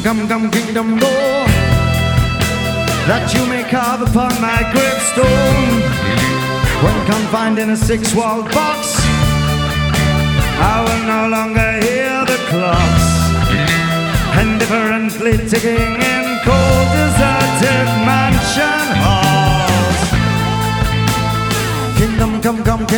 come, come, kingdom go, that you may carve upon my gravestone. When confined in a six-walled box, I will no longer hear the clocks indifferently ticking in cold deserted mansion halls. Kingdom come, come,